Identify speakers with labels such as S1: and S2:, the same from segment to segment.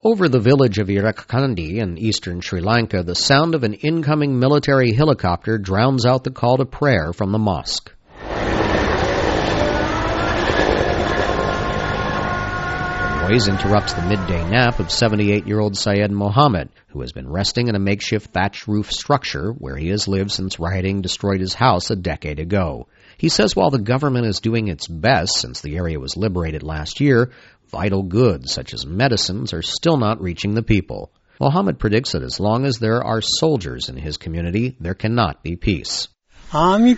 S1: Over the village of Irakkandi in eastern Sri Lanka, the sound of an incoming military helicopter drowns out the call to prayer from the mosque. The noise interrupts the midday nap of 78-year-old Syed Mohammed, who has been resting in a makeshift thatch roof structure where he has lived since rioting destroyed his house a decade ago. He says while the government is doing its best since the area was liberated last year, vital goods such as medicines are still not reaching the people. Mohammed predicts that as long as there are soldiers in his community, there cannot be peace. Mohammed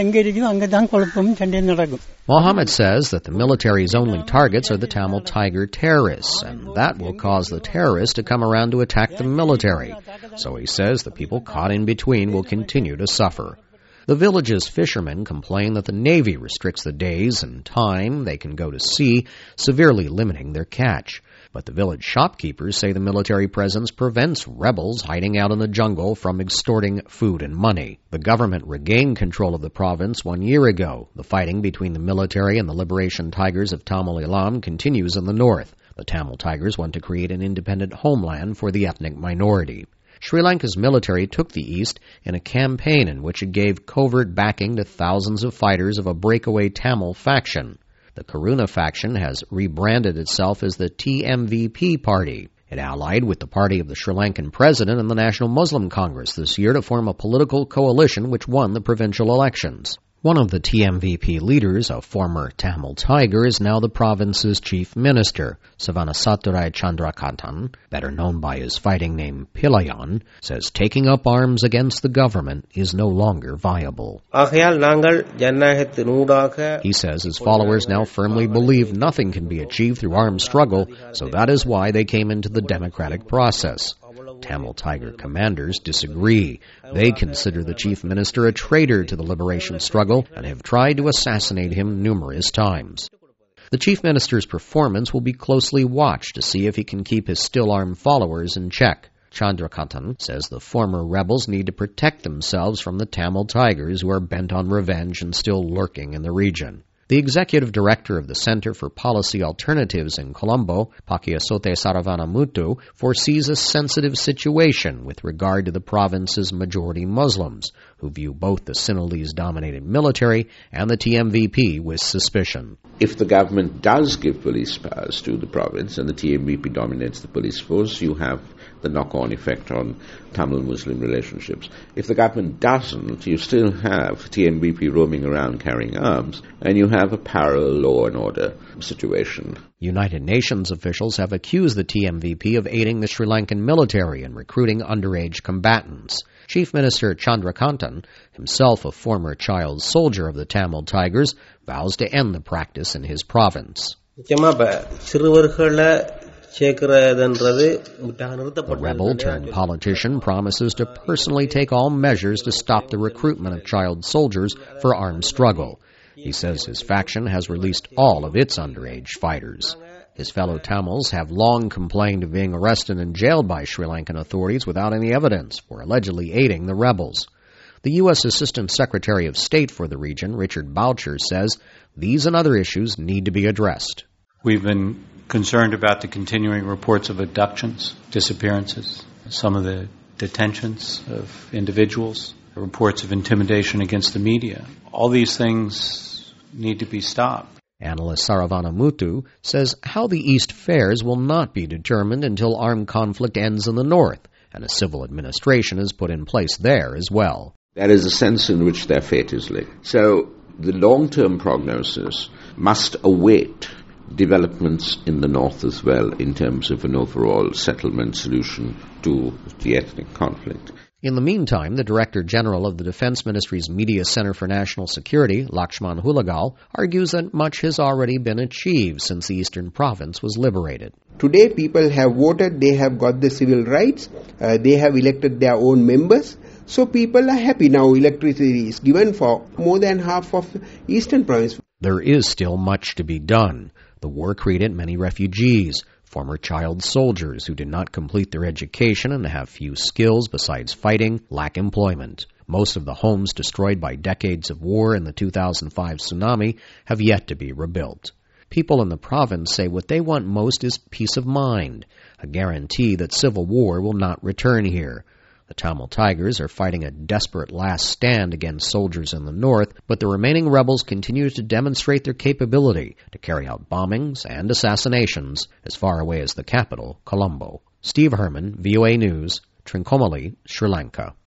S1: says that the military's only targets are the Tamil Tiger terrorists, and that will cause the terrorists to come around to attack the military. So he says the people caught in between will continue to suffer. The village's fishermen complain that the Navy restricts the days and time they can go to sea, severely limiting their catch. But the village shopkeepers say the military presence prevents rebels hiding out in the jungle from extorting food and money. The government regained control of the province 1 year ago. The fighting between the military and the Liberation Tigers of Tamil Eelam continues in the north. The Tamil Tigers want to create an independent homeland for the ethnic minority. Sri Lanka's military took the east in a campaign in which it gave covert backing to thousands of fighters of a breakaway Tamil faction. The Karuna faction has rebranded itself as the TMVP party. It allied with the party of the Sri Lankan president and the National Muslim Congress this year to form a political coalition which won the provincial elections. One of the TMVP leaders, a former Tamil Tiger, is now the province's chief minister. Sivanasathurai Chandrakantan, better known by his fighting name Pilayan, says taking up arms against the government is no longer viable. He says his followers now firmly believe nothing can be achieved through armed struggle, so that is why they came into the democratic process. Tamil Tiger commanders disagree. They consider the chief minister a traitor to the liberation struggle and have tried to assassinate him numerous times. The chief minister's performance will be closely watched to see if he can keep his still-armed followers in check. Chandrakantan says the former rebels need to protect themselves from the Tamil Tigers who are bent on revenge and still lurking in the region. The executive director of the Center for Policy Alternatives in Colombo, Pakiasote Saravanamuthu, foresees a sensitive situation with regard to the province's majority Muslims, who view both the Sinhalese-dominated military and the TMVP with suspicion.
S2: If the government does give police powers to the province and the TMVP dominates the police force, you have the knock-on effect on Tamil-Muslim relationships. If the government doesn't, you still have TMVP roaming around carrying arms, and you have a parallel law and order situation.
S1: United Nations officials have accused the TMVP of aiding the Sri Lankan military in recruiting underage combatants. Chief Minister Chandrakantan, himself a former child soldier of the Tamil Tigers, vows to end the practice in his province. The rebel-turned-politician promises to personally take all measures to stop the recruitment of child soldiers for armed struggle. He says his faction has released all of its underage fighters. His fellow Tamils have long complained of being arrested and jailed by Sri Lankan authorities without any evidence for allegedly aiding the rebels. The U.S. Assistant Secretary of State for the region, Richard Boucher, says these and other issues need to be addressed.
S3: We've been concerned about the continuing reports of abductions, disappearances, some of the detentions of individuals, reports of intimidation against the media. All these things need to be stopped.
S1: Analyst Saravanamuthu says how the East fares will not be determined until armed conflict ends in the North, and a civil administration is put in place there as well.
S2: There is a sense in which their fate is linked. So the long-term prognosis must await developments in the North as well in terms of an overall settlement solution to the ethnic conflict.
S1: In the meantime, the Director General of the Defense Ministry's Media Center for National Security, Lakshman Hulagal, argues that much has already been achieved since the Eastern Province was liberated.
S4: Today people have voted, they have got the civil rights, they have elected their own members. So people are happy now. Electricity is given for more than half of Eastern Province.
S1: There is still much to be done. The war created many refugees, former child soldiers who did not complete their education and have few skills besides fighting, lack employment. Most of the homes destroyed by decades of war and the 2005 tsunami have yet to be rebuilt. People in the province say what they want most is peace of mind, a guarantee that civil war will not return here. The Tamil Tigers are fighting a desperate last stand against soldiers in the north, but the remaining rebels continue to demonstrate their capability to carry out bombings and assassinations as far away as the capital, Colombo. Steve Herman, VOA News, Trincomalee, Sri Lanka.